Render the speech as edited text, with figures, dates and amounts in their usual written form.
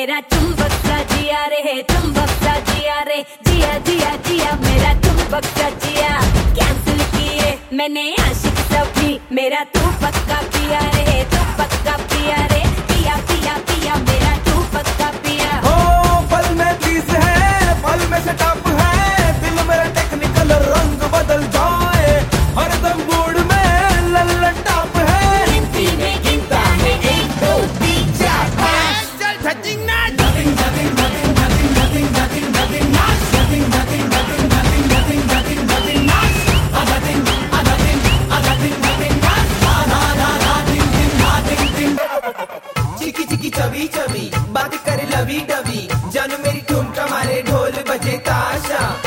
मेरा चुंबक सा जिया रे है, चुंबक सा जिया रे, जिया जिया जिया मेरा चुंबक सा जिया। कैंसिल किए मैंने आशिक सभी, मेरा तू पक्का पिया रे, तू पक्का पिया रे, पिया पिया पिया मेरा तू पक्का पिया। ओ पल में चीज है, पल में सेटअप है, दिल मेरा टेक्निकल रंग बदल जाए, हरदम मूड में लल्लन टॉप है। गिनती में गिनता है 1 2 3 4 5। चल धजिंग ना धजिंग धजिंग धजिंग धजिंग धजिंग धजिंग धजिंग नाच धजिंग धजिंग धजिंग धजिंग धजिंग धजिंग धजिंग नाच धजिंग धजिंग धजिंग धजिंग नाच धा धा धा दिन दिन धा दिन दिन। चिकी चिकी चबी चबी बात करे लवी डबी, जानू मेरी ठुमका मारे ढोल बजे ताशा।